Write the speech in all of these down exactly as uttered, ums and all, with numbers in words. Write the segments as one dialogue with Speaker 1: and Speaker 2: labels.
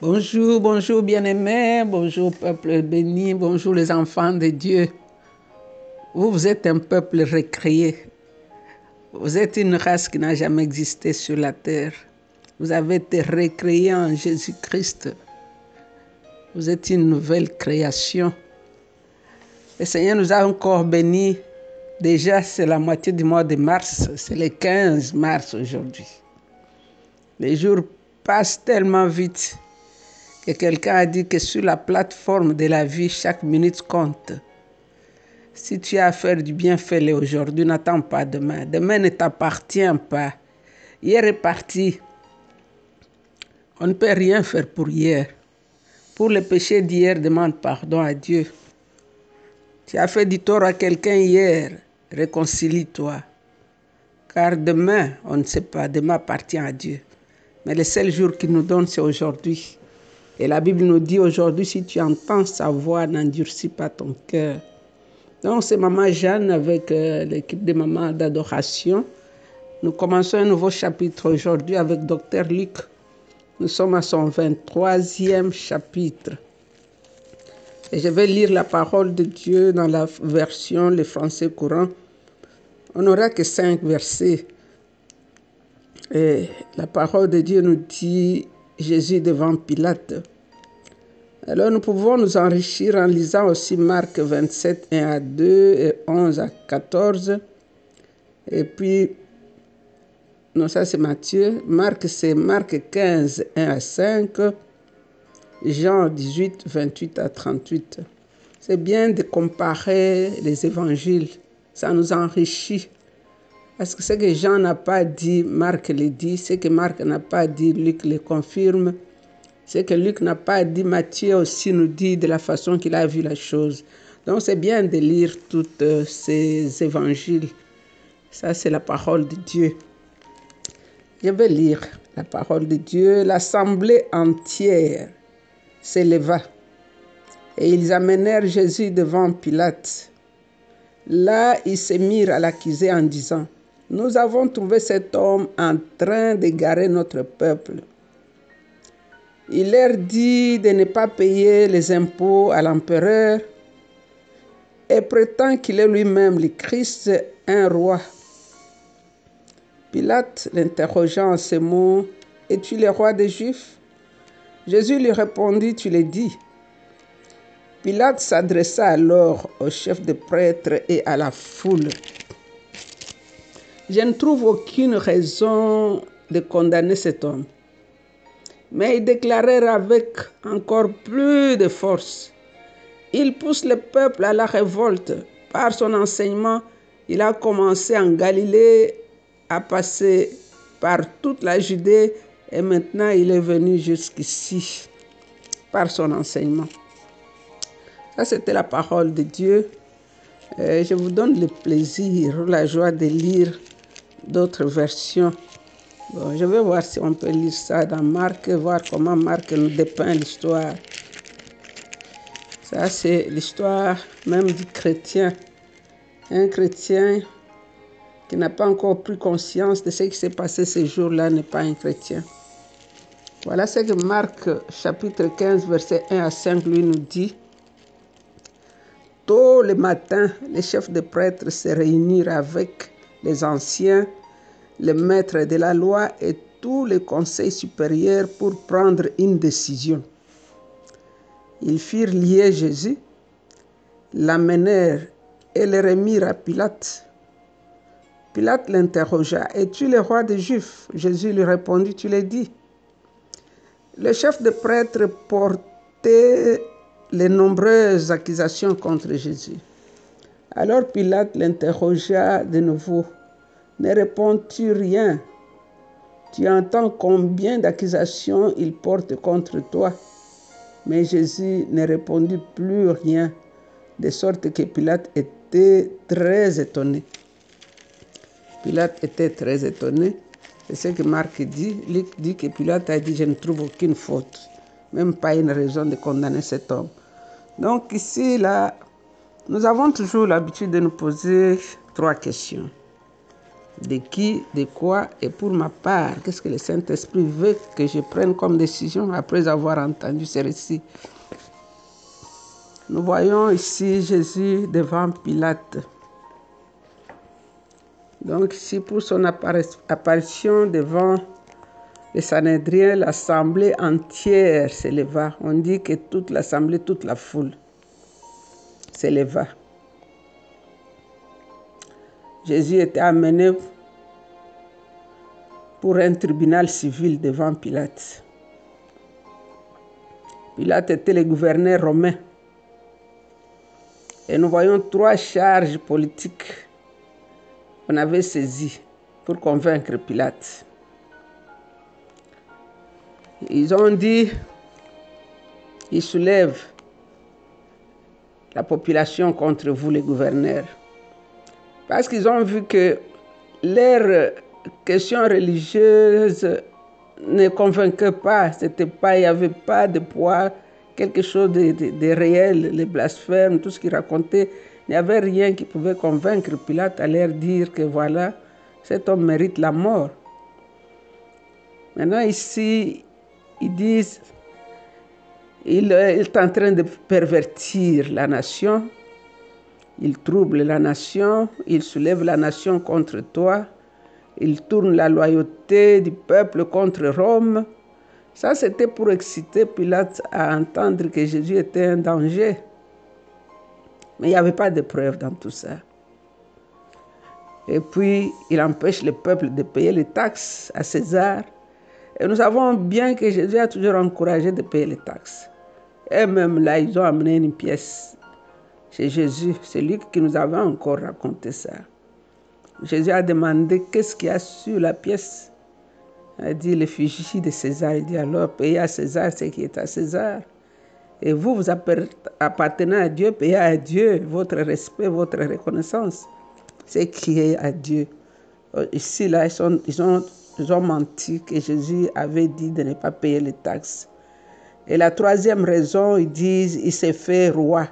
Speaker 1: Bonjour, bonjour bien-aimés, bonjour peuple béni, bonjour les enfants de Dieu. Vous, vous êtes un peuple recréé. Vous êtes une race qui n'a jamais existé sur la terre. Vous avez été recréés en Jésus-Christ. Vous êtes une nouvelle création. Le Seigneur nous a encore bénis. Déjà, c'est la moitié du mois de mars. C'est le quinze mars aujourd'hui. Les jours passent tellement vite que quelqu'un a dit que sur la plateforme de la vie, chaque minute compte. Si tu as à faire du bien, fais-le aujourd'hui, n'attends pas demain. Demain ne t'appartient pas. Hier est parti. On ne peut rien faire pour hier. Pour le péché d'hier, demande pardon à Dieu. Tu as fait du tort à quelqu'un hier, réconcilie-toi. Car demain, on ne sait pas, demain appartient à Dieu. Mais le seul jour qu'il nous donne, c'est aujourd'hui. Et la Bible nous dit aujourd'hui, si tu entends sa voix, n'endurcis pas ton cœur. Donc c'est Maman Jeanne avec euh, l'équipe de Maman d'adoration. Nous commençons un nouveau chapitre aujourd'hui avec Docteur Luc. Nous sommes à son vingt-troisième chapitre. Et je vais lire la parole de Dieu dans la version le français courant. On n'aura que cinq versets. Et la parole de Dieu nous dit Jésus devant Pilate. Alors nous pouvons nous enrichir en lisant aussi Marc vingt-sept, un à deux et onze à quatorze. Et puis, non, ça c'est Matthieu. Marc c'est Marc quinze, un à cinq. Jean dix-huit, vingt-huit à trente-huit. C'est bien de comparer les évangiles. Ça nous enrichit. Parce que ce que Jean n'a pas dit, Marc le dit. Ce que Marc n'a pas dit, Luc le confirme. Ce que Luc n'a pas dit, Matthieu aussi nous dit de la façon qu'il a vu la chose. Donc c'est bien de lire tous ces évangiles. Ça, c'est la parole de Dieu. Je vais lire la parole de Dieu. L'assemblée entière s'éleva et ils amenèrent Jésus devant Pilate. Là, ils se mirent à l'accuser en disant, « Nous avons trouvé cet homme en train d'égarer notre peuple. » Il leur dit de ne pas payer les impôts à l'empereur et prétend qu'il est lui-même le Christ, un roi. Pilate l'interrogea en ces mots, « Es-tu le roi des Juifs ?» Jésus lui répondit, « Tu le dis. » Pilate s'adressa alors au chef des prêtres et à la foule. « Je ne trouve aucune raison de condamner cet homme. » Mais ils déclarèrent avec encore plus de force. Il pousse le peuple à la révolte. Par son enseignement, il a commencé en Galilée, à passer par toute la Judée et maintenant il est venu jusqu'ici par son enseignement. Ça, c'était la parole de Dieu. Et je vous donne le plaisir, la joie de lire d'autres versions. Bon, je vais voir si on peut lire ça dans Marc, voir comment Marc nous dépeint l'histoire. Ça, c'est l'histoire même du chrétien. Un chrétien qui n'a pas encore pris conscience de ce qui s'est passé ce jour-là n'est pas un chrétien. Voilà ce que Marc, chapitre quinze, verset un à cinq, lui nous dit. Tôt le matin, les chefs de prêtres se réunirent avec les anciens, les maîtres de la loi et tous les conseils supérieurs pour prendre une décision. Ils firent lier Jésus, l'amenèrent et le remirent à Pilate. Pilate l'interrogea, « Es-tu le roi des Juifs ?» Jésus lui répondit, « Tu l'as dit. » Le chef des prêtres portait les nombreuses accusations contre Jésus. Alors Pilate l'interrogea de nouveau. « Ne réponds-tu rien? Tu entends combien d'accusations il porte contre toi? » Mais Jésus ne répondit plus rien, de sorte que Pilate était très étonné. Pilate était très étonné. C'est ce que Marc dit. Luc dit que Pilate a dit, je ne trouve aucune faute, même pas une raison de condamner cet homme. Donc ici, là, nous avons toujours l'habitude de nous poser trois questions. De qui, de quoi et pour ma part, qu'est-ce que le Saint-Esprit veut que je prenne comme décision après avoir entendu ce récit. Nous voyons ici Jésus devant Pilate. Donc ici, pour son apparition devant le Sanhédrin, l'assemblée entière s'éleva. On dit que toute l'assemblée, toute la foule s'éleva. Jésus était amené pour un tribunal civil devant Pilate. Pilate était le gouverneur romain. Et nous voyons trois charges politiques qu'on avait saisies pour convaincre Pilate. Ils ont dit, ils soulèvent la population contre vous, les gouverneurs. Parce qu'ils ont vu que leurs questions religieuses ne convainquaient pas. C'était pas, il n'y avait pas de poids, quelque chose de, de, de réel, les blasphèmes, tout ce qu'ils racontaient. Il n'y avait rien qui pouvait convaincre Pilate à leur dire que voilà, cet homme mérite la mort. Maintenant ici, ils disent, il est en train de pervertir la nation, il trouble la nation, il soulève la nation contre toi, il tourne la loyauté du peuple contre Rome. Ça, c'était pour exciter Pilate à entendre que Jésus était un danger. Mais il n'y avait pas de preuve dans tout ça. Et puis, il empêche le peuple de payer les taxes à César. Et nous savons bien que Jésus a toujours encouragé de payer les taxes. Et même là, ils ont amené une pièce chez Jésus. C'est lui qui nous avait encore raconté ça. Jésus a demandé qu'est-ce qu'il y a sur la pièce. Il a dit l'effigie de César. Il dit alors payez à César ce qui est à César. Et vous, vous appartenez à Dieu, payez à Dieu votre respect, votre reconnaissance. Ce qui est à Dieu. Ici, là, ils, sont, ils, ont, ils ont menti que Jésus avait dit de ne pas payer les taxes. Et la troisième raison, ils disent il s'est fait roi.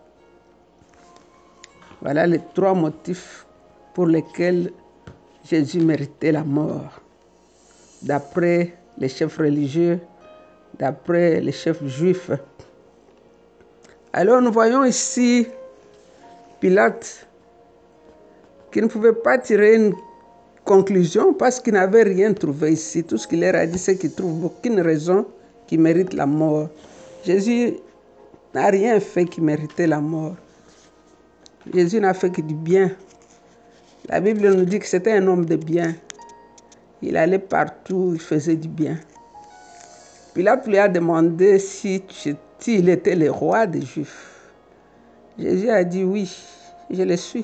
Speaker 1: Voilà les trois motifs pour lesquels Jésus méritait la mort. D'après les chefs religieux, d'après les chefs juifs. Alors nous voyons ici Pilate qui ne pouvait pas tirer une conclusion parce qu'il n'avait rien trouvé ici. Tout ce qu'il leur a dit, c'est qu'il ne trouve aucune raison qui mérite la mort. Jésus n'a rien fait qui méritait la mort. Jésus n'a fait que du bien. La Bible nous dit que c'était un homme de bien. Il allait partout, il faisait du bien. Pilate lui a demandé si, si il était le roi des Juifs. Jésus a dit oui, je le suis.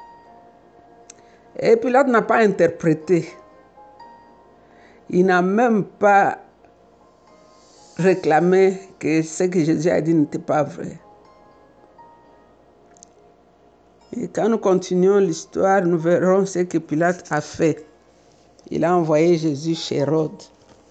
Speaker 1: Et Pilate n'a pas interprété. Il n'a même pas réclamé que ce que Jésus a dit n'était pas vrai. Et quand nous continuons l'histoire, nous verrons ce que Pilate a fait. Il a envoyé Jésus chez Hérode.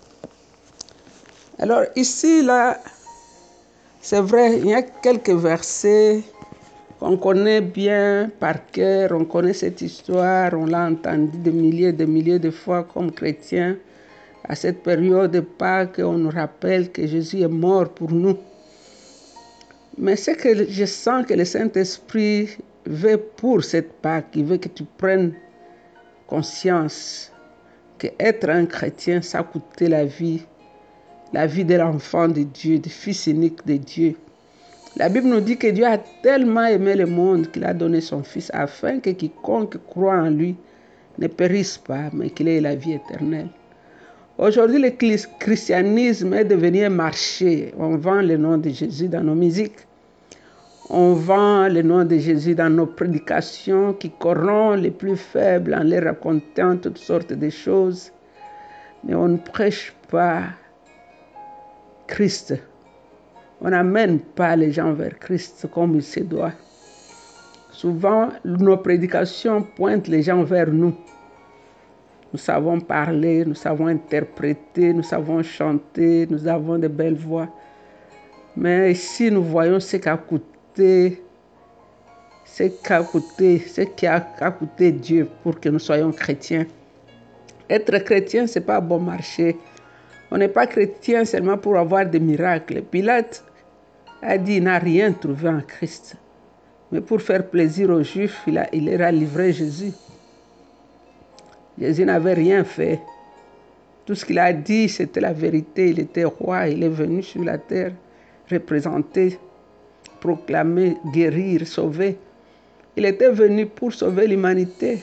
Speaker 1: Alors ici, là, c'est vrai, il y a quelques versets qu'on connaît bien par cœur, on connaît cette histoire, on l'a entendu des milliers et des milliers de fois comme chrétiens. À cette période de Pâques, on nous rappelle que Jésus est mort pour nous. Mais c'est que je sens que le Saint-Esprit veut pour cette Pâques, il veut que tu prennes conscience qu'être un chrétien, ça a coûté la vie, la vie de l'enfant de Dieu, du Fils unique de Dieu. La Bible nous dit que Dieu a tellement aimé le monde qu'il a donné son Fils afin que quiconque croit en lui ne périsse pas, mais qu'il ait la vie éternelle. Aujourd'hui, le christianisme est devenu un marché. On vend le nom de Jésus dans nos musiques. On vend le nom de Jésus dans nos prédications qui corrompent les plus faibles en leur racontant toutes sortes de choses. Mais on ne prêche pas Christ. On n'amène pas les gens vers Christ comme il se doit. Souvent, nos prédications pointent les gens vers nous. Nous savons parler, nous savons interpréter, nous savons chanter, nous avons de belles voix. Mais ici, nous voyons ce qu'a coûté ce qu'a coûté, ce qui a, a coûté Dieu pour que nous soyons chrétiens. Être chrétien, ce n'est pas bon marché. On n'est pas chrétien seulement pour avoir des miracles. Pilate a dit qu'il n'a rien trouvé en Christ. Mais pour faire plaisir aux Juifs, il, a, il leur a livré Jésus. Jésus n'avait rien fait. Tout ce qu'il a dit, c'était la vérité. Il était roi, il est venu sur la terre représenter, proclamer, guérir, sauver. Il était venu pour sauver l'humanité.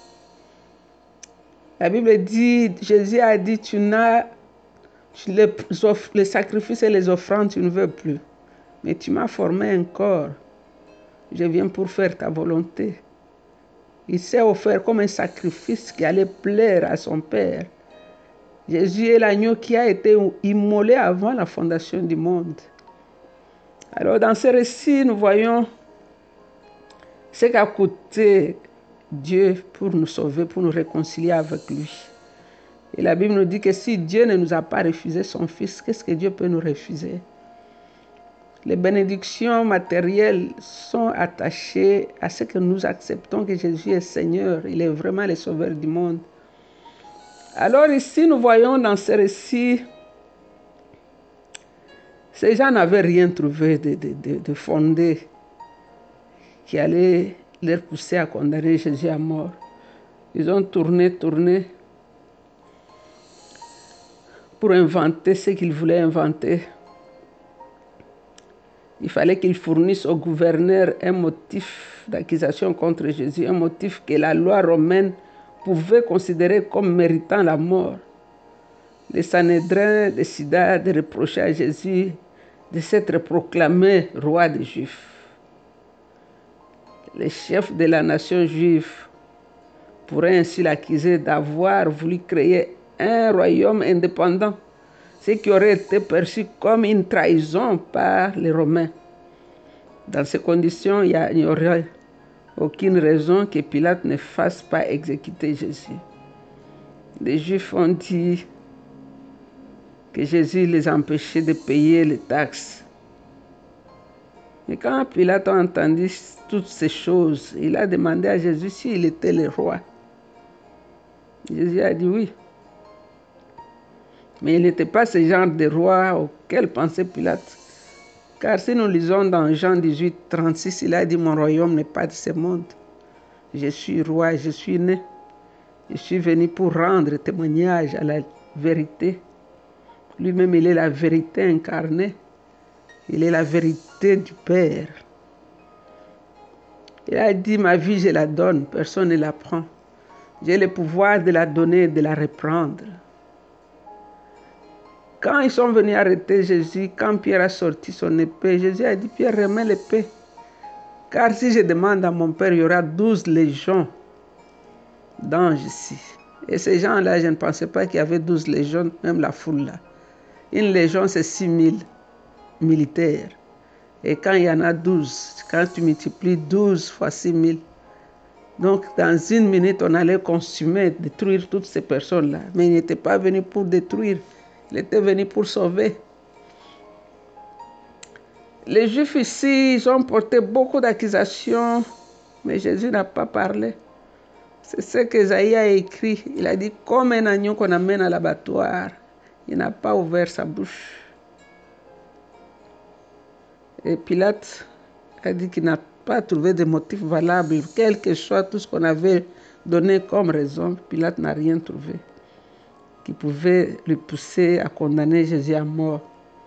Speaker 1: La Bible dit, Jésus a dit, tu n'as les, les sacrifices et les offrandes, tu ne veux plus. Mais tu m'as formé un corps. Je viens pour faire ta volonté. Il s'est offert comme un sacrifice qui allait plaire à son Père. Jésus est l'agneau qui a été immolé avant la fondation du monde. Alors dans ce récit, nous voyons ce qu'a coûté Dieu pour nous sauver, pour nous réconcilier avec lui. Et la Bible nous dit que si Dieu ne nous a pas refusé son Fils, qu'est-ce que Dieu peut nous refuser? Les bénédictions matérielles sont attachées à ce que nous acceptons que Jésus est Seigneur. Il est vraiment le Sauveur du monde. Alors ici, nous voyons dans ce récit, ces gens n'avaient rien trouvé de, de, de, de fondé qui allait leur pousser à condamner Jésus à mort. Ils ont tourné, tourné pour inventer ce qu'ils voulaient inventer. Il fallait qu'ils fournissent au gouverneur un motif d'accusation contre Jésus, un motif que la loi romaine pouvait considérer comme méritant la mort. Le Sanhédrin décida de reprocher à Jésus de s'être proclamé roi des Juifs. Les chefs de la nation juive pourraient ainsi l'accuser d'avoir voulu créer un royaume indépendant, ce qui aurait été perçu comme une trahison par les Romains. Dans ces conditions, il n'y aurait aucune raison que Pilate ne fasse pas exécuter Jésus. Les Juifs ont dit que Jésus les empêchait de payer les taxes. Mais quand Pilate a entendu toutes ces choses, il a demandé à Jésus s'il était le roi. Jésus a dit oui. Mais il n'était pas ce genre de roi auquel pensait Pilate. Car si nous lisons dans Jean dix-huit, trente-six, il a dit « Mon royaume n'est pas de ce monde. Je suis roi, je suis né. Je suis venu pour rendre témoignage à la vérité. » Lui-même, il est la vérité incarnée. Il est la vérité du Père. Il a dit « Ma vie, je la donne, personne ne la prend. J'ai le pouvoir de la donner et de la reprendre. » Quand ils sont venus arrêter Jésus, quand Pierre a sorti son épée, Jésus a dit, Pierre, remets l'épée. Car si je demande à mon Père, il y aura douze légions d'anges ici. Et ces gens-là, je ne pensais pas qu'il y avait douze légions, même la foule là. Une légion, c'est six mille militaires. Et quand il y en a douze, quand tu multiplies douze fois six mille, donc dans une minute, on allait consumer, détruire toutes ces personnes-là. Mais il n'était pas venu pour détruire. Il était venu pour sauver. Les Juifs ici, ils ont porté beaucoup d'accusations, mais Jésus n'a pas parlé. C'est ce qu'Ésaïe a écrit. Il a dit, comme un agneau qu'on amène à l'abattoir, il n'a pas ouvert sa bouche. Et Pilate a dit qu'il n'a pas trouvé de motif valable, quel que soit tout ce qu'on avait donné comme raison. Pilate n'a rien trouvé qui pouvait le pousser à condamner Jésus à mort.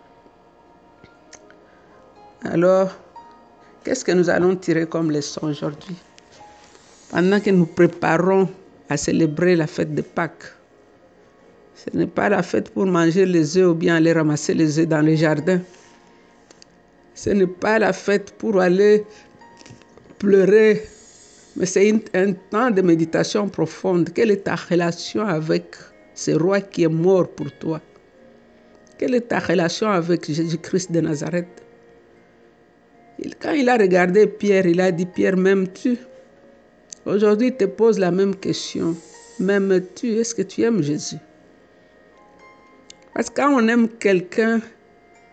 Speaker 1: Alors, qu'est-ce que nous allons tirer comme leçon aujourd'hui? Pendant que nous préparons à célébrer la fête de Pâques, ce n'est pas la fête pour manger les œufs ou bien aller ramasser les œufs dans les jardins. Ce n'est pas la fête pour aller pleurer, mais c'est un temps de méditation profonde. Quelle est ta relation avec ce roi qui est mort pour toi? Quelle est ta relation avec Jésus-Christ de Nazareth? Quand il a regardé Pierre, il a dit, Pierre, m'aimes-tu? Aujourd'hui, il te pose la même question. M'aimes-tu? Est-ce que tu aimes Jésus? Parce que quand on aime quelqu'un,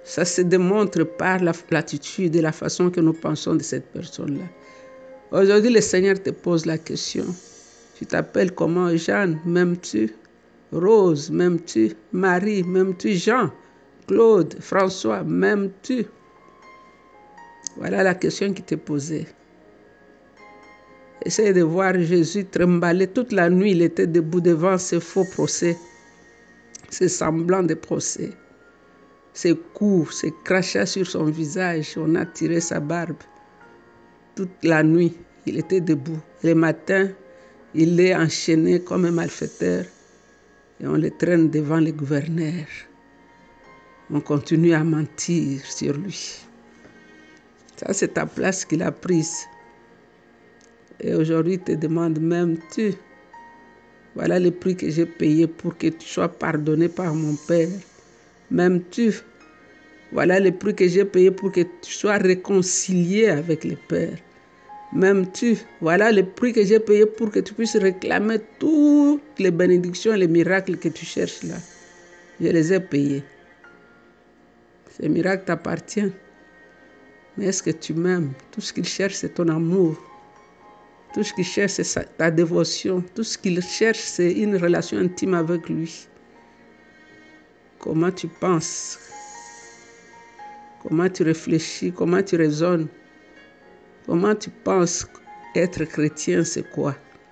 Speaker 1: Ça se démontre par l'attitude et la façon que nous pensons de cette personne-là. Aujourd'hui, le Seigneur te pose la question. Tu t'appelles comment? Jeanne, m'aimes-tu? Rose, m'aimes-tu? Marie, m'aimes-tu? Jean, Claude, François, m'aimes-tu? Voilà la question qui t'est posée. Essaye de voir Jésus trembler toute la nuit. Il était debout devant ces faux procès, ces semblants de procès, ses coups, ses crachats sur son visage. On a tiré sa barbe. Toute la nuit, il était debout. Le matin, il est enchaîné comme un malfaiteur et on le traîne devant le gouverneur. On continue à mentir sur lui. Ça, c'est ta place qu'il a prise. Et aujourd'hui, il te demande même, tu, voilà le prix que j'ai payé pour que tu sois pardonné par mon Père. Même tu, voilà le prix que j'ai payé pour que tu sois réconcilié avec le Père. Même tu, voilà le prix que j'ai payé pour que tu puisses réclamer toutes les bénédictions et les miracles que tu cherches là. Je les ai payés. Ces miracles t'appartiennent. Mais est-ce que tu m'aimes? Tout ce qu'il cherche, c'est ton amour. Tout ce qu'il cherche, c'est ta dévotion. Tout ce qu'il cherche, c'est une relation intime avec lui. Comment tu penses? Comment tu réfléchis? Comment tu raisonnes? Comment tu penses être chrétien, c'est quoi?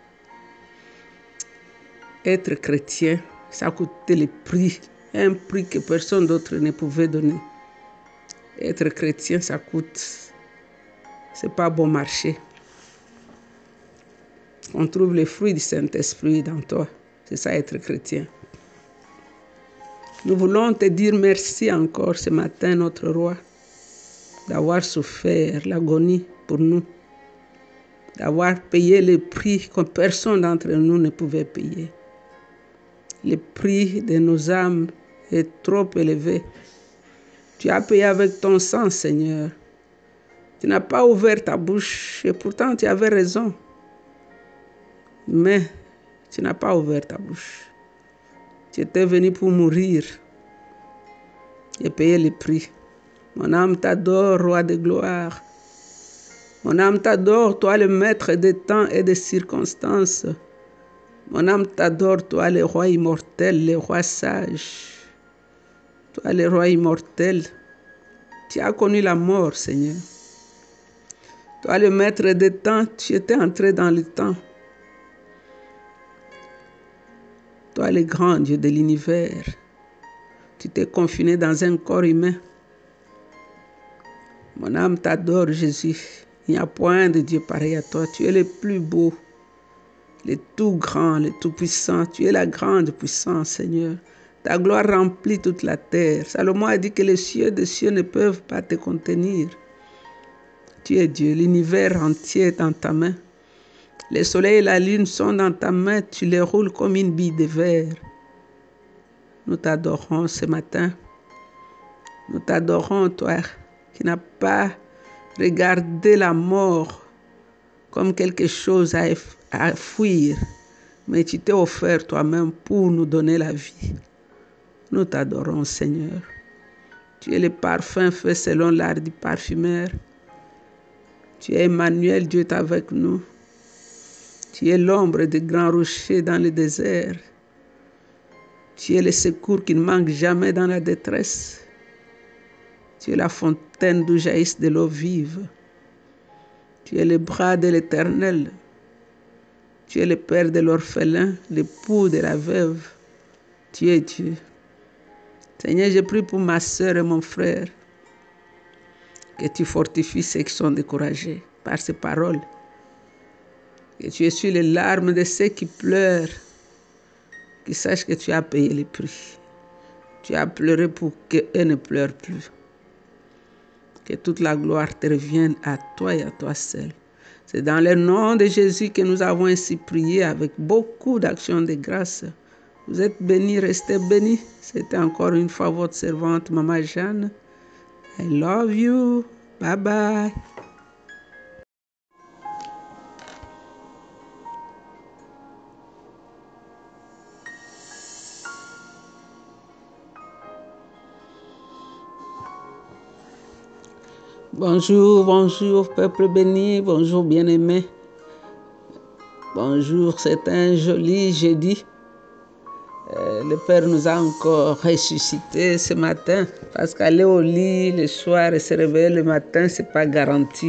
Speaker 1: Être chrétien, ça coûtait le prix, un prix que personne d'autre ne pouvait donner. Être chrétien, ça coûte. C'est pas bon marché. On trouve les fruits du Saint-Esprit dans toi. C'est ça, être chrétien. Nous voulons te dire merci encore ce matin, notre roi, d'avoir souffert l'agonie pour nous, d'avoir payé le prix que personne d'entre nous ne pouvait payer. Le prix de nos âmes est trop élevé. Tu as payé avec ton sang, Seigneur. Tu n'as pas ouvert ta bouche et pourtant tu avais raison. Mais tu n'as pas ouvert ta bouche. Tu étais venu pour mourir et payer le prix. Mon âme t'adore, roi de gloire. Mon âme t'adore, toi le maître des temps et des circonstances. Mon âme t'adore, toi le roi immortel, le roi sage. Toi le roi immortel, tu as connu la mort, Seigneur. Toi le maître des temps, tu étais entré dans le temps. Toi le grand Dieu de l'univers, tu t'es confiné dans un corps humain. Mon âme t'adore, Jésus. Il n'y a point de Dieu pareil à toi. Tu es le plus beau, le tout grand, le tout puissant. Tu es la grande puissance, Seigneur. Ta gloire remplit toute la terre. Salomon a dit que les cieux des cieux ne peuvent pas te contenir. Tu es Dieu, l'univers entier est dans ta main. Le soleil et la lune sont dans ta main, tu les roules comme une bille de verre. Nous t'adorons ce matin. Nous t'adorons, toi, qui n'as pas regardé la mort comme quelque chose à, à fuir, mais tu t'es offert toi-même pour nous donner la vie. Nous t'adorons, Seigneur. Tu es le parfum fait selon l'art du parfumeur. Tu es Emmanuel, Dieu est avec nous. Tu es l'ombre des grands rochers dans le désert. Tu es le secours qui ne manque jamais dans la détresse. Tu es la fontaine d'où jaillissent de l'eau vive. Tu es le bras de l'Éternel. Tu es le père de l'orphelin, l'époux de la veuve. Tu es Dieu. Seigneur, je prie pour ma sœur et mon frère, que tu fortifies ceux qui sont découragés par ces paroles. Que tu essuies les larmes de ceux qui pleurent, qui sachent que tu as payé le prix. Tu as pleuré pour qu'eux ne pleurent plus. Que toute la gloire te revienne à toi et à toi seul. C'est dans le nom de Jésus que nous avons ainsi prié avec beaucoup d'actions de grâce. Vous êtes bénis, restez bénis. C'était encore une fois votre servante, Maman Jeanne. I love you. Bye bye. Bonjour, bonjour, peuple béni, bonjour bien-aimé. Bonjour, c'est un joli jeudi. Euh, le Père nous a encore ressuscités ce matin, parce qu'aller au lit le soir et se réveiller le matin, c'est pas garanti.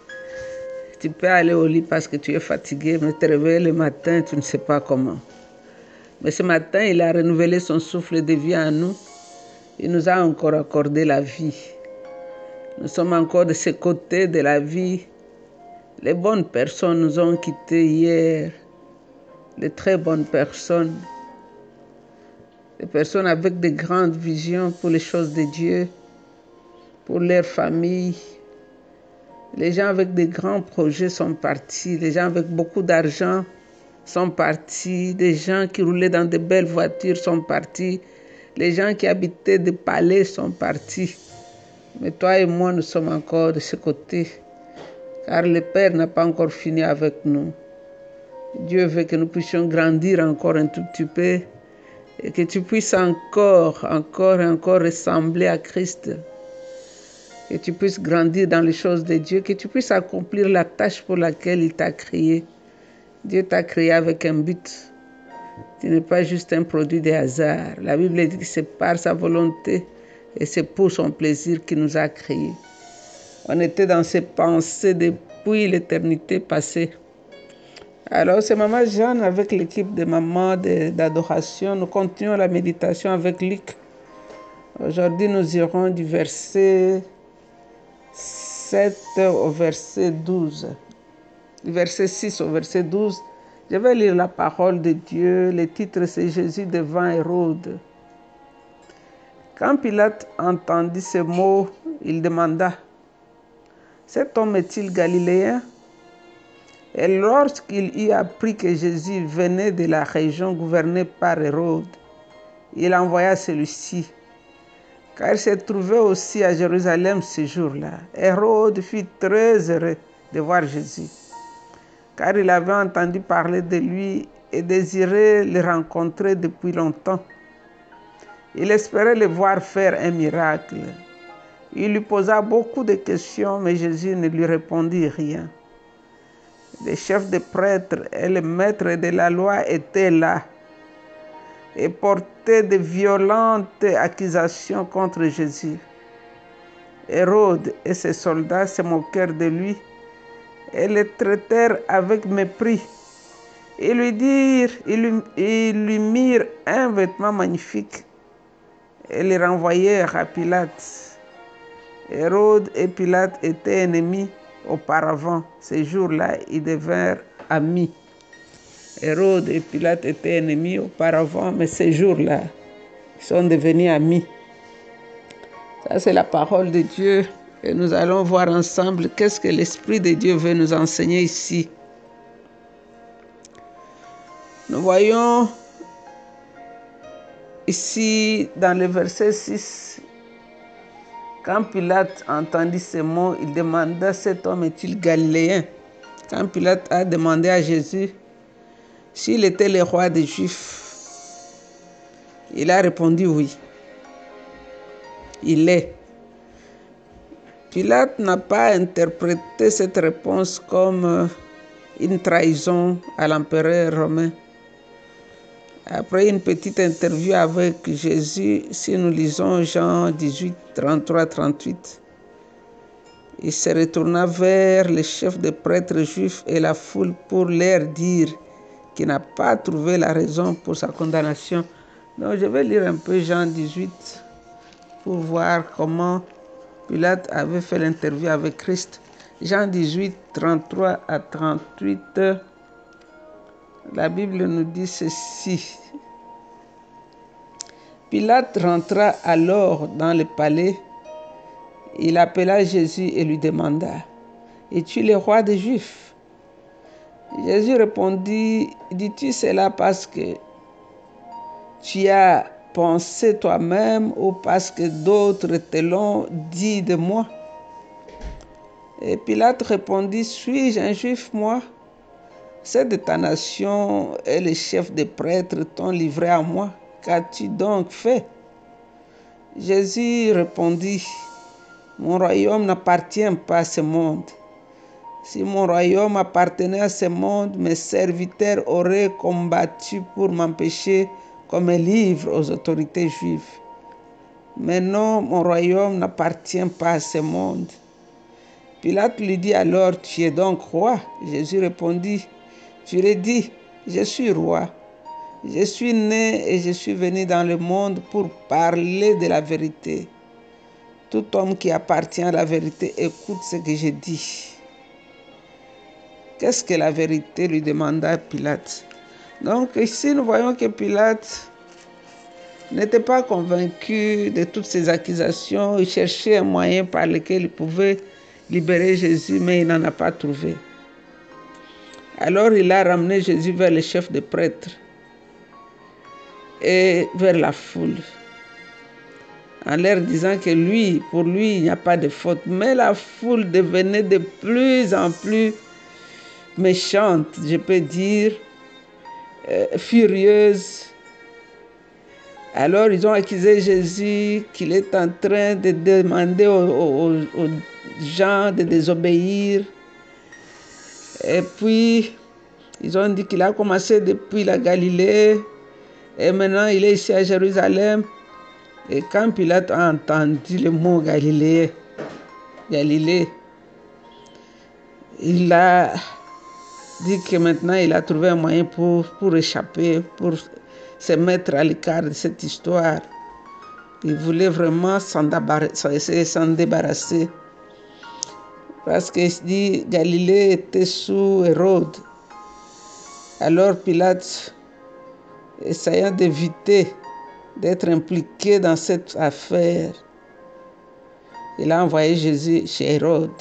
Speaker 1: Tu peux aller au lit parce que tu es fatigué, mais te réveiller le matin, tu ne sais pas comment. Mais ce matin, il a renouvelé son souffle de vie en nous. Il nous a encore accordé la vie. Nous sommes encore de ce côté de la vie. Les bonnes personnes nous ont quittés hier. Les très bonnes personnes. Les personnes avec de grandes visions pour les choses de Dieu, pour leur famille. Les gens avec de grands projets sont partis. Les gens avec beaucoup d'argent sont partis. Des gens qui roulaient dans de belles voitures sont partis. Les gens qui habitaient des palais sont partis. Mais toi et moi, nous sommes encore de ce côté, car le Père n'a pas encore fini avec nous. Dieu veut que nous puissions grandir encore un tout petit peu et que tu puisses encore, encore et encore ressembler à Christ. Que tu puisses grandir dans les choses de Dieu, que tu puisses accomplir la tâche pour laquelle il t'a créé. Dieu t'a créé avec un but. Tu n'es pas juste un produit de hasard. La Bible dit que c'est par sa volonté et c'est pour son plaisir qu'il nous a créés. On était dans ces pensées depuis l'éternité passée. Alors, c'est Maman Jeanne avec l'équipe de Maman d'adoration. Nous continuons la méditation avec Luc. Aujourd'hui, nous irons du verset sept au verset douze. Du verset six au verset douze. Je vais lire la parole de Dieu. Le titre, c'est Jésus devant Hérode. Quand Pilate entendit ces mots, il demanda, « Cet homme est-il galiléen ?» Et lorsqu'il eut appris que Jésus venait de la région gouvernée par Hérode, il envoya celui-ci, car il se trouvait aussi à Jérusalem ce jour-là. Hérode fut très heureux de voir Jésus, car il avait entendu parler de lui et désirait le rencontrer depuis longtemps. Il espérait le voir faire un miracle. Il lui posa beaucoup de questions, mais Jésus ne lui répondit rien. Les chefs des prêtres et les maîtres de la loi étaient là et portaient de violentes accusations contre Jésus. Hérode et ses soldats se moquèrent de lui et le traitèrent avec mépris. Ils lui dirent, ils lui, ils lui mirent un vêtement magnifique et le renvoyèrent à Pilate. Hérode et Pilate étaient ennemis auparavant. Ces jours-là, ils devinrent amis. Hérode et Pilate étaient ennemis auparavant, mais ces jours-là, ils sont devenus amis. Ça, c'est la parole de Dieu. Et nous allons voir ensemble qu'est-ce que l'Esprit de Dieu veut nous enseigner ici. Nous voyons ici dans le verset six, quand Pilate entendit ces mots, il demanda, cet homme est-il galiléen? Quand Pilate a demandé à Jésus s'il était le roi des Juifs, il a répondu oui. Il est. Pilate n'a pas interprété cette réponse comme une trahison à l'empereur romain. Après une petite interview avec Jésus, si nous lisons Jean dix-huit, trente-trois à trente-huit, il se retourna vers les chefs des prêtres juifs et la foule pour leur dire qu'il n'a pas trouvé la raison pour sa condamnation. Donc je vais lire un peu Jean dix-huit pour voir comment Pilate avait fait l'interview avec Christ. Jean dix-huit, trente-trois à trente-huit, la Bible nous dit ceci. Pilate rentra alors dans le palais. Il appela Jésus et lui demanda, « Es-tu le roi des Juifs ?» Jésus répondit, « Dis-tu cela parce que tu as pensé toi-même ou parce que d'autres te l'ont dit de moi ?» Et Pilate répondit, « Suis-je un Juif, moi ? C'est de ta nation et les chefs des prêtres t'ont livré à moi. Qu'as-tu donc fait ?» Jésus répondit, Mon royaume n'appartient pas à ce monde. Si mon royaume appartenait à ce monde, mes serviteurs auraient combattu pour m'empêcher qu'on me livre aux autorités juives. Mais non, mon royaume n'appartient pas à ce monde. Pilate lui dit alors, tu es donc roi? Jésus répondit, tu l'as dit, je suis roi. Je suis né et je suis venu dans le monde pour parler de la vérité. Tout homme qui appartient à la vérité écoute ce que je dis. Qu'est-ce que la vérité, lui demanda Pilate. Donc ici, nous voyons que Pilate n'était pas convaincu de toutes ces accusations. Il cherchait un moyen par lequel il pouvait libérer Jésus, mais il n'en a pas trouvé. Alors il a ramené Jésus vers les chefs des prêtres et vers la foule, en leur disant que lui, pour lui, il n'y a pas de faute. Mais la foule devenait de plus en plus méchante, je peux dire, euh, furieuse. Alors ils ont accusé Jésus qu'il est en train de demander aux, aux, aux gens de désobéir. Et puis, ils ont dit qu'il a commencé depuis la Galilée et maintenant il est ici à Jérusalem. Et quand Pilate a entendu le mot Galilée, Galilée, il a dit que maintenant il a trouvé un moyen pour, pour échapper, pour se mettre à l'écart de cette histoire. Il voulait vraiment s'en débarrasser, s'en débarrasser. Parce qu'il dit Galilée était sous Hérode. Alors Pilate, essayant d'éviter d'être impliqué dans cette affaire, il a envoyé Jésus chez Hérode.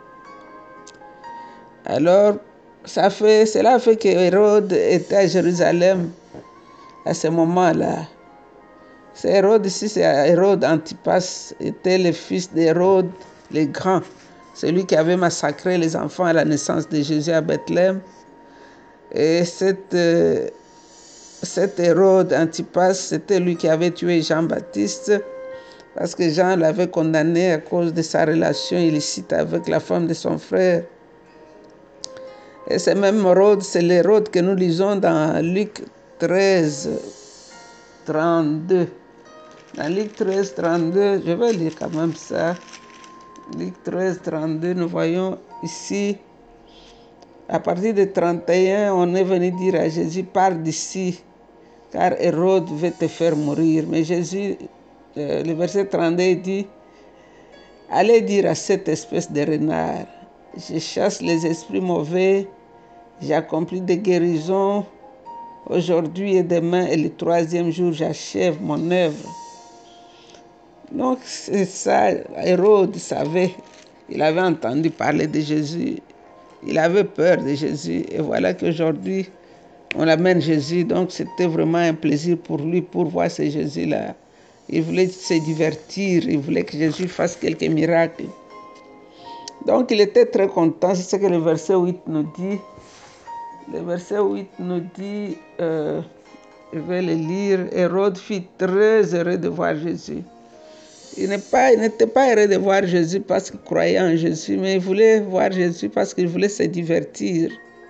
Speaker 1: Alors, ça fait, cela fait que Hérode était à Jérusalem à ce moment-là. C'est Hérode ici, c'est Hérode Antipas, était le fils d'Hérode le Grand, celui qui avait massacré les enfants à la naissance de Jésus à Bethléem. Et cette, euh, cet Hérode Antipas, c'était lui qui avait tué Jean-Baptiste, parce que Jean l'avait condamné à cause de sa relation illicite avec la femme de son frère. Et ce même Hérode, c'est l'Hérode que nous lisons dans Luc treize, trente-deux. Dans Luc treize, trente-deux, je vais lire quand même ça. Luc treize, trente-deux, nous voyons ici, à partir de trente et un, on est venu dire à Jésus, pars d'ici, car Hérode veut te faire mourir. Mais Jésus, euh, le verset trente-deux dit, allez dire à cette espèce de renard, je chasse les esprits mauvais, j'accomplis des guérisons aujourd'hui et demain, et le troisième jour, j'achève mon œuvre. Donc, c'est ça, Hérode savait, il avait entendu parler de Jésus, il avait peur de Jésus, et voilà qu'aujourd'hui, on amène Jésus, donc c'était vraiment un plaisir pour lui, pour voir ce Jésus-là. Il voulait se divertir, il voulait que Jésus fasse quelques miracles. Donc, il était très content, c'est ce que le verset huit nous dit. Le verset huit nous dit, euh, je vais le lire, Hérode fut très heureux de voir Jésus. Il n'était pas heureux de voir Jésus parce qu'il croyait en Jésus, mais il voulait voir Jésus parce qu'il voulait se divertir.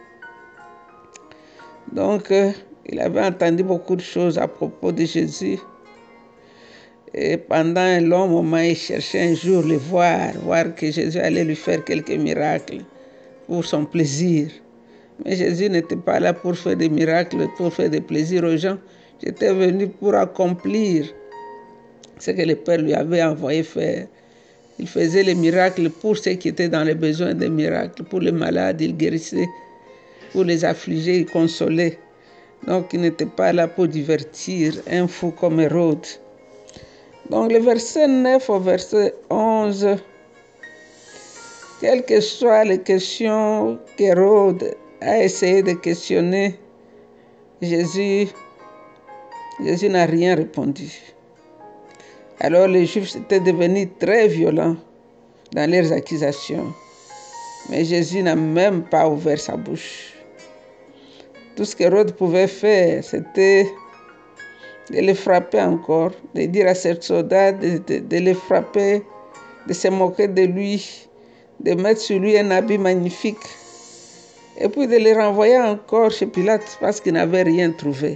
Speaker 1: Donc, euh, il avait entendu beaucoup de choses à propos de Jésus. Et pendant un long moment, il cherchait un jour le voir, voir que Jésus allait lui faire quelques miracles pour son plaisir. Mais Jésus n'était pas là pour faire des miracles, pour faire des plaisirs aux gens. J'étais venu pour accomplir ce que le Père lui avait envoyé faire. Il faisait les miracles pour ceux qui étaient dans les besoins des miracles. Pour les malades, il guérissait. Pour les affligés, il consolait. Donc, il n'était pas là pour divertir un fou comme Hérode. Donc, le verset neuf au verset onze, quelles que soient les questions qu'Hérode a essayé de questionner, Jésus, Jésus n'a rien répondu. Alors les Juifs étaient devenus très violents dans leurs accusations. Mais Jésus n'a même pas ouvert sa bouche. Tout ce qu'Hérode pouvait faire, c'était de les frapper encore, de dire à ces soldats de, de, de les frapper de se moquer de lui, de mettre sur lui un habit magnifique, et puis de le renvoyer encore chez Pilate parce qu'il n'avait rien trouvé.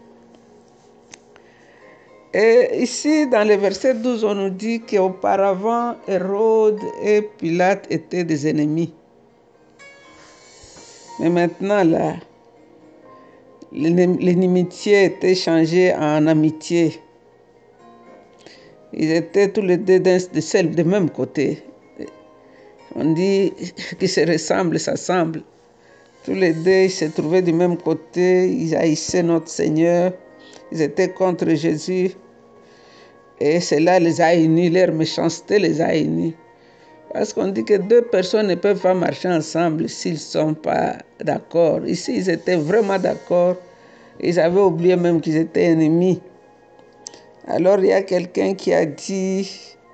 Speaker 1: Et ici, dans le verset douze, on nous dit qu'auparavant, Hérode et Pilate étaient des ennemis. Mais maintenant, là, l'inimitié était changée en amitié. Ils étaient tous les deux de celle de même côté. On dit qu'ils se ressemblent, s'assemblent. Tous les deux, ils se trouvaient du même côté. Ils haïssaient notre Seigneur. Ils étaient contre Jésus. Et cela les a unis, leur méchanceté les a unis. Parce qu'on dit que deux personnes ne peuvent pas marcher ensemble s'ils ne sont pas d'accord. Ici, ils étaient vraiment d'accord. Ils avaient oublié même qu'ils étaient ennemis. Alors, il y a quelqu'un qui a dit,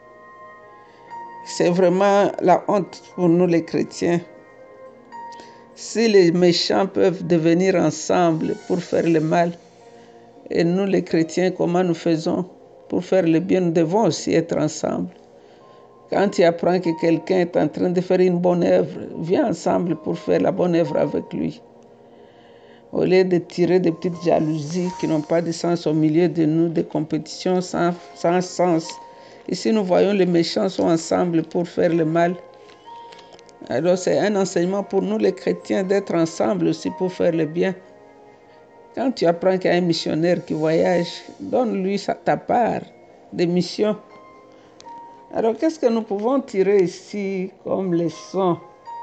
Speaker 1: c'est vraiment la honte pour nous les chrétiens. Si les méchants peuvent devenir ensemble pour faire le mal, et nous les chrétiens, comment nous faisons pour faire le bien? Nous devons aussi être ensemble. Quand tu apprends que quelqu'un est en train de faire une bonne œuvre, viens ensemble pour faire la bonne œuvre avec lui. Au lieu de tirer des petites jalousies qui n'ont pas de sens au milieu de nous, des compétitions sans, sans sens. Ici, nous voyons les méchants sont ensemble pour faire le mal. Alors, c'est un enseignement pour nous, les chrétiens, d'être ensemble aussi pour faire le bien. Quand tu apprends qu'il y a un missionnaire qui voyage, donne-lui ta part de mission. Alors, qu'est-ce que nous pouvons tirer ici comme leçon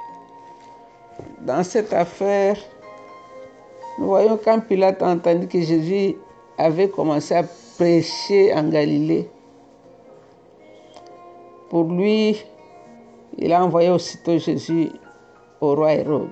Speaker 1: dans cette affaire? Nous voyons quand Pilate a entendu que Jésus avait commencé à prêcher en Galilée. Pour lui, il a envoyé aussitôt Jésus au roi Hérode.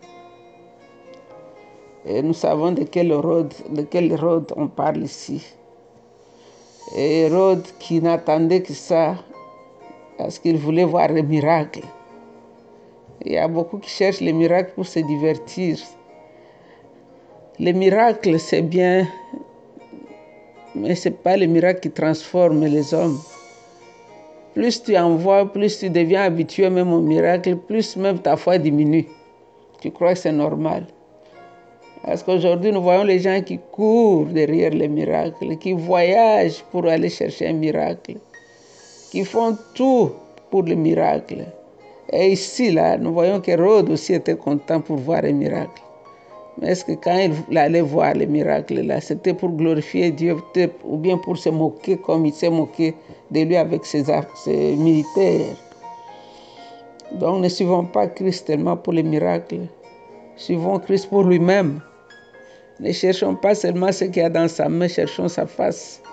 Speaker 1: Et nous savons de quel Hérode, de quel Hérode on parle ici. Et Hérode qui n'attendait que ça, parce qu'il voulait voir les miracles. Il y a beaucoup qui cherchent les miracles pour se divertir. Les miracles, c'est bien, mais ce n'est pas les miracles qui transforment les hommes. Plus tu en vois, plus tu deviens habitué même aux miracles, plus même ta foi diminue. Tu crois que c'est normal. Parce qu'aujourd'hui, nous voyons les gens qui courent derrière les miracles, qui voyagent pour aller chercher un miracle, qui font tout pour le miracle. Et ici, là, nous voyons qu'Hérode aussi était content pour voir un miracle. Mais est-ce que quand il allait voir les miracles, là, c'était pour glorifier Dieu ou bien pour se moquer comme il s'est moqué de lui avec ses, ses militaires? Donc ne suivons pas Christ tellement pour les miracles. Suivons Christ pour lui-même. Ne cherchons pas seulement ce qu'il y a dans sa main, cherchons sa face.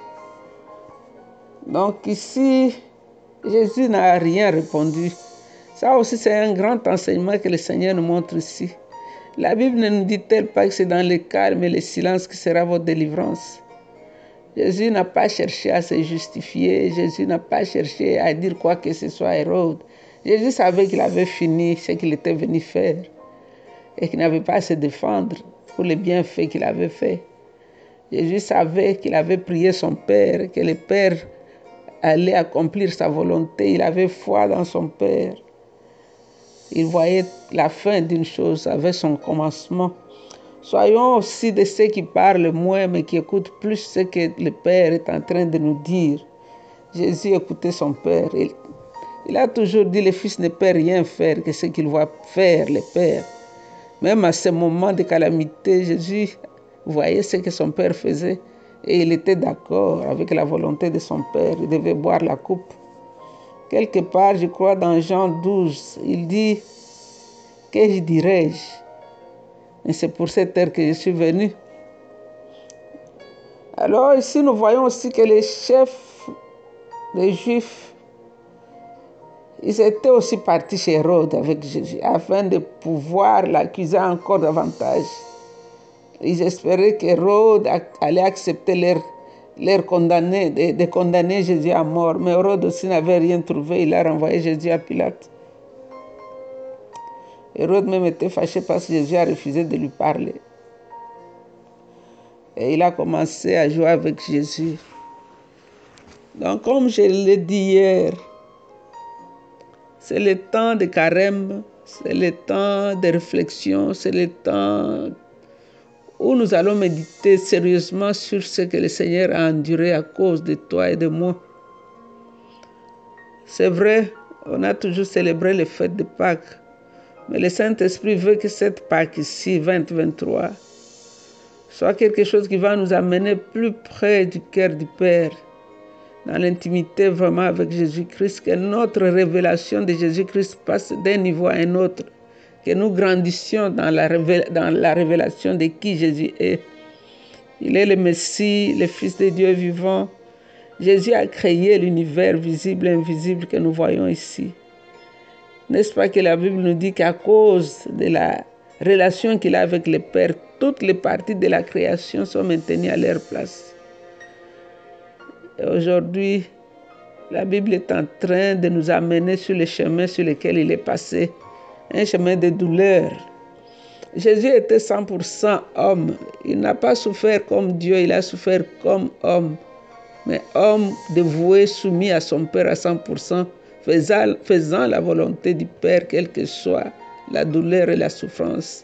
Speaker 1: Donc ici, Jésus n'a rien répondu. Ça aussi, c'est un grand enseignement que le Seigneur nous montre ici. La Bible ne nous dit-elle pas que c'est dans le calme et le silence que sera votre délivrance? Jésus n'a pas cherché à se justifier. Jésus n'a pas cherché à dire quoi que ce soit à Hérode. Jésus savait qu'il avait fini ce qu'il était venu faire et qu'il n'avait pas à se défendre pour les bienfaits qu'il avait fait. Jésus savait qu'il avait prié son Père, que le Père allait accomplir sa volonté. Il avait foi dans son Père. Il voyait la fin d'une chose avec son commencement. Soyons aussi de ceux qui parlent moins, mais qui écoutent plus ce que le Père est en train de nous dire. Jésus écoutait son Père. Il, il a toujours dit, le Fils ne peut rien faire que ce qu'il voit faire le Père. Même à ce moment de calamité, Jésus voyait ce que son Père faisait et il était d'accord avec la volonté de son Père. Il devait boire la coupe. Quelque part, je crois, dans Jean douze, il dit, que je dirais-je? Et c'est pour cette heure que je suis venu. Alors ici, nous voyons aussi que les chefs des Juifs, ils étaient aussi partis chez Hérode avec Jésus, afin de pouvoir l'accuser encore davantage. Ils espéraient qu'Hérode allait accepter leur, leur condamner, de, de condamner Jésus à mort. Mais Hérode aussi n'avait rien trouvé, il a renvoyé Jésus à Pilate. Hérode même était fâché parce que Jésus a refusé de lui parler. Et il a commencé à jouer avec Jésus. Donc, comme je l'ai dit hier, C'est le temps de carême, c'est le temps de réflexion, c'est le temps où nous allons méditer sérieusement sur ce que le Seigneur a enduré à cause de toi et de moi. C'est vrai, on a toujours célébré les fêtes de Pâques, mais le Saint-Esprit veut que cette Pâques ici, vingt vingt-trois, soit quelque chose qui va nous amener plus près du cœur du Père, dans l'intimité vraiment avec Jésus-Christ, que notre révélation de Jésus-Christ passe d'un niveau à un autre, que nous grandissions dans la, dans la révélation de qui Jésus est. Il est le Messie, le Fils de Dieu vivant. Jésus a créé l'univers visible et invisible que nous voyons ici. N'est-ce pas que la Bible nous dit qu'à cause de la relation qu'il a avec le Père, toutes les parties de la création sont maintenues à leur place. Et aujourd'hui, la Bible est en train de nous amener sur le chemin sur lequel il est passé, un chemin de douleur. Jésus était cent pour cent homme. Il n'a pas souffert comme Dieu, il a souffert comme homme. Mais homme dévoué, soumis à son Père à cent pour cent, faisant, faisant la volonté du Père, quelle que soit la douleur et la souffrance.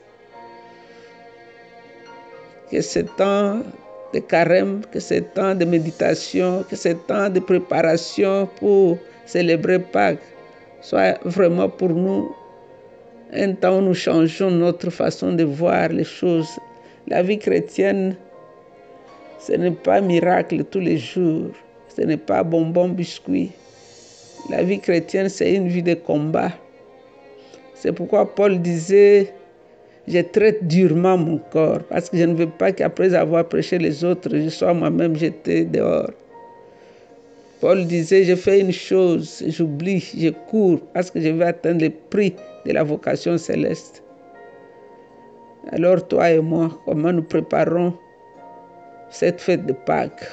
Speaker 1: Que ce temps de carême, que ce temps de méditation, que ce temps de préparation pour célébrer Pâques soit vraiment pour nous un temps où nous changeons notre façon de voir les choses. La vie chrétienne, ce n'est pas miracle tous les jours. Ce n'est pas bonbon biscuit. La vie chrétienne, c'est une vie de combat. C'est pourquoi Paul disait, je traite durement mon corps, parce que je ne veux pas qu'après avoir prêché les autres, je sois moi-même jeté dehors. Paul disait, je fais une chose, j'oublie, je cours, parce que je veux atteindre le prix de la vocation céleste. Alors toi et moi, comment nous préparons cette fête de Pâques?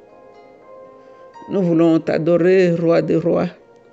Speaker 1: Nous voulons t'adorer, Roi des rois.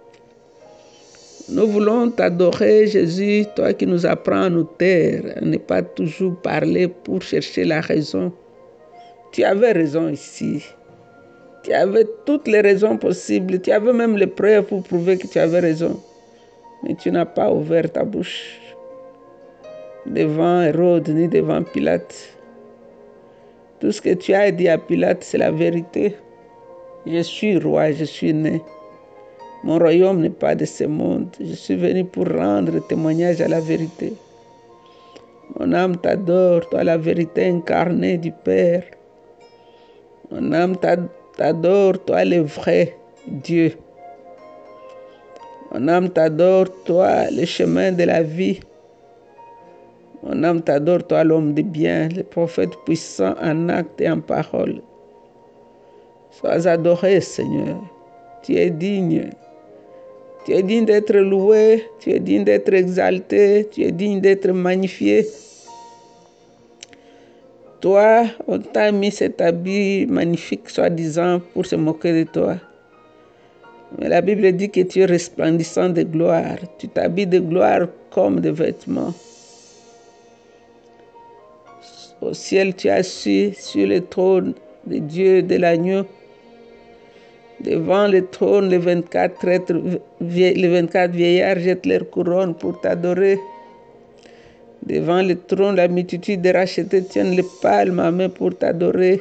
Speaker 1: Nous voulons t'adorer, Jésus, toi qui nous apprends à nous taire, à ne pas toujours parler pour chercher la raison. Tu avais raison ici. Tu avais toutes les raisons possibles. Tu avais même les preuves pour prouver que tu avais raison. Mais tu n'as pas ouvert ta bouche devant Hérode ni devant Pilate. Tout ce que tu as dit à Pilate, c'est la vérité. Je suis roi, je suis né. Mon royaume n'est pas de ce monde. Je suis venu pour rendre témoignage à la vérité. Mon âme t'adore, toi la vérité incarnée du Père. Mon âme t'adore, toi le vrai Dieu. Mon âme t'adore, toi le chemin de la vie. Mon âme t'adore, toi l'homme de bien, le prophète puissant en acte et en parole. Sois adoré, Seigneur. Tu es digne. Tu es digne d'être loué, tu es digne d'être exalté, tu es digne d'être magnifié. Toi, on t'a mis cet habit magnifique, soi-disant, pour se moquer de toi. Mais la Bible dit que tu es resplendissant de gloire. Tu t'habilles de gloire comme de vêtements. Au ciel, tu es assis sur le trône de Dieu, de l'agneau. Devant le trône, les vingt-quatre êtres, les vingt-quatre vieillards jettent leur couronne pour t'adorer. Devant le trône, la multitude des rachetés tiennent les palmes à main pour t'adorer.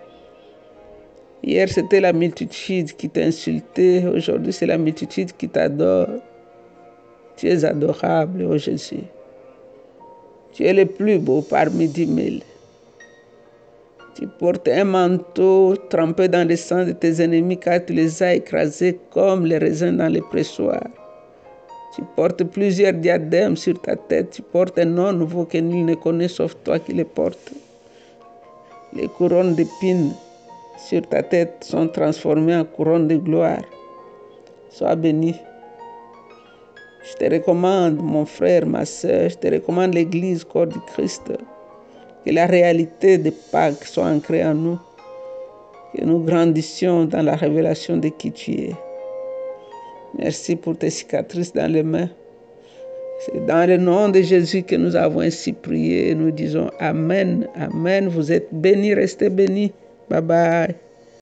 Speaker 1: Hier, c'était la multitude qui t'insultait. Aujourd'hui, c'est la multitude qui t'adore. Tu es adorable, ô Jésus. Tu es le plus beau parmi dix mille. Tu portes un manteau trempé dans le sang de tes ennemis car tu les as écrasés comme les raisins dans les pressoirs. Tu portes plusieurs diadèmes sur ta tête. Tu portes un nom nouveau que nul ne connaît sauf toi qui le portes. Les couronnes d'épines sur ta tête sont transformées en couronnes de gloire. Sois béni. Je te recommande, mon frère, ma soeur, je te recommande l'Église, corps du Christ. Que la réalité de Pâques soit ancrée en nous. Que nous grandissions dans la révélation de qui tu es. Merci pour tes cicatrices dans les mains. C'est dans le nom de Jésus que nous avons ainsi prié. Nous disons Amen, Amen. Vous êtes bénis, restez bénis. Bye bye.